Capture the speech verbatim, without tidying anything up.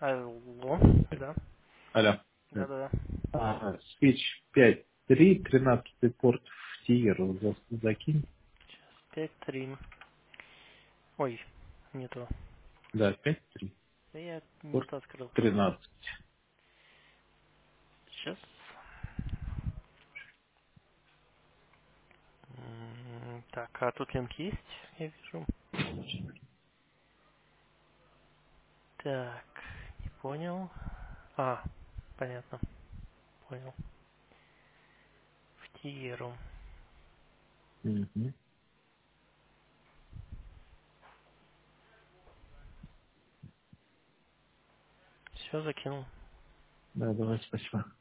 Алло. Да. Алло. Да-да-да. А, Switch пять три, тринадцатый порт в тир за- закинь. Пять три. Ой, не то. Да, пять три. Да я не Порт то открыл. тринадцать. Сейчас. М, Так, а тут линк есть, я вижу. Так, не понял. А, понятно, понял. В Тиеру. Мгм. Все закинул. Да, давай, спасибо.